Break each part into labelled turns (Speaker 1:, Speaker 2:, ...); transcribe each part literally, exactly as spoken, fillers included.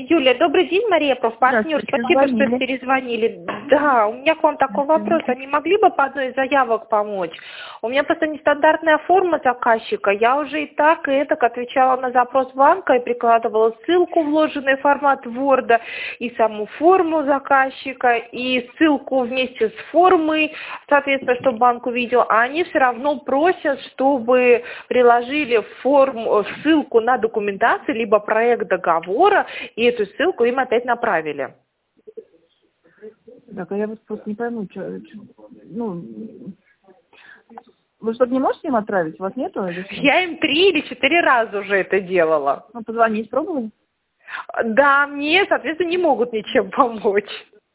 Speaker 1: Юлия, добрый день, Мария, профпартнер. Спасибо,
Speaker 2: звонили.
Speaker 1: что перезвонили. Да, у меня к вам такой вопрос. А не могли бы по одной из заявок помочь? У меня просто нестандартная форма заказчика. Я уже и так, и так отвечала на запрос банка и прикладывала ссылку, вложенный в формат Word, и саму форму заказчика, и ссылку вместе с формой, соответственно, чтобы банк увидел. А они все равно просят, чтобы приложили форму, ссылку на документацию, либо проект договора, и эту ссылку им опять направили.
Speaker 2: Так, а я вас просто не пойму, что, ну, вы что-то не можете им отправить? У вас нету?
Speaker 1: Я им три или четыре раза уже это делала.
Speaker 2: Ну, позвонить пробовали?
Speaker 1: Да, мне, соответственно, не могут ничем помочь.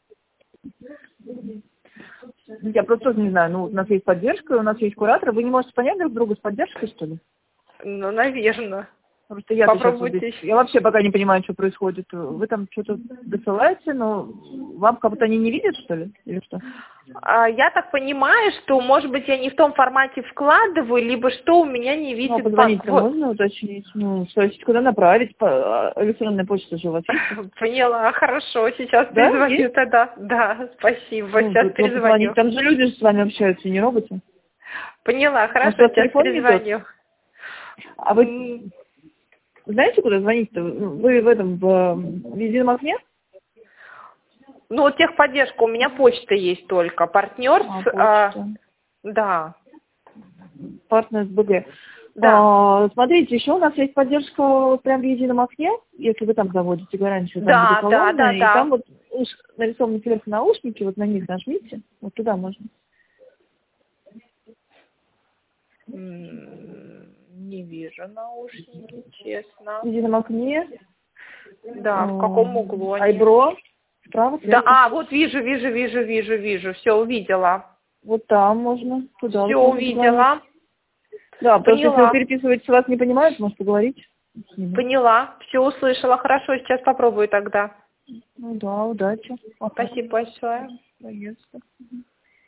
Speaker 2: Я просто тоже не знаю, ну, у нас есть поддержка, у нас есть куратор. Вы не можете понять друг друга с поддержкой, что ли?
Speaker 1: Ну, наверное.
Speaker 2: Просто я
Speaker 1: Попробуйте.
Speaker 2: сейчас вот, я вообще пока не понимаю, что происходит. Вы там что-то досылаете, но вам как будто они не видят, что ли? Или что?
Speaker 1: А, я так понимаю, что, может быть, я не в том формате вкладываю, либо что у меня не
Speaker 2: Ну, а
Speaker 1: видит банк.
Speaker 2: позвонить-то
Speaker 1: Вот.
Speaker 2: можно уточнить? Ну, спросить, куда направить? По, электронная почта же у вас есть?
Speaker 1: Поняла, хорошо, сейчас
Speaker 2: Да,
Speaker 1: перезвоню
Speaker 2: есть?
Speaker 1: тогда. Да, спасибо,
Speaker 2: Ну,
Speaker 1: сейчас
Speaker 2: вот
Speaker 1: перезвоню.
Speaker 2: позвонить. Там же люди с вами общаются, не роботы.
Speaker 1: Поняла, хорошо,
Speaker 2: Может,
Speaker 1: сейчас
Speaker 2: телефон не тот?
Speaker 1: перезвоню.
Speaker 2: А вы знаете, куда звонить-то? Вы в этом, в, в едином окне?
Speaker 1: Ну, вот техподдержка, у меня почта есть только. Партнер
Speaker 2: А,
Speaker 1: с...
Speaker 2: почта.
Speaker 1: А, да.
Speaker 2: Партнер с БГ.
Speaker 1: Да.
Speaker 2: А, смотрите, еще у нас есть поддержка вот прям в едином окне, если вы там заводите гарантию, там
Speaker 1: Да,
Speaker 2: будет
Speaker 1: да,
Speaker 2: колонна,
Speaker 1: да,
Speaker 2: и
Speaker 1: да.
Speaker 2: там вот уж нарисованы сверху наушники, вот на них нажмите, вот туда можно.
Speaker 1: М, Не вижу наушники, честно.
Speaker 2: В едином окне.
Speaker 1: Да, в каком углу они?
Speaker 2: Айбро. Справа,
Speaker 1: Да,
Speaker 2: сверху.
Speaker 1: а, вот вижу, вижу, вижу, вижу, вижу. Все, увидела.
Speaker 2: Вот там можно. Туда
Speaker 1: Все,
Speaker 2: вот можно
Speaker 1: увидела.
Speaker 2: позвонить. Да, потому что если вы
Speaker 1: Поняла.
Speaker 2: переписываетесь, вас не понимают, может поговорить с ними.
Speaker 1: Поняла. Все услышала. Хорошо, сейчас попробую тогда.
Speaker 2: Ну да, удачи. Пока.
Speaker 1: Спасибо большое.
Speaker 2: Конечно.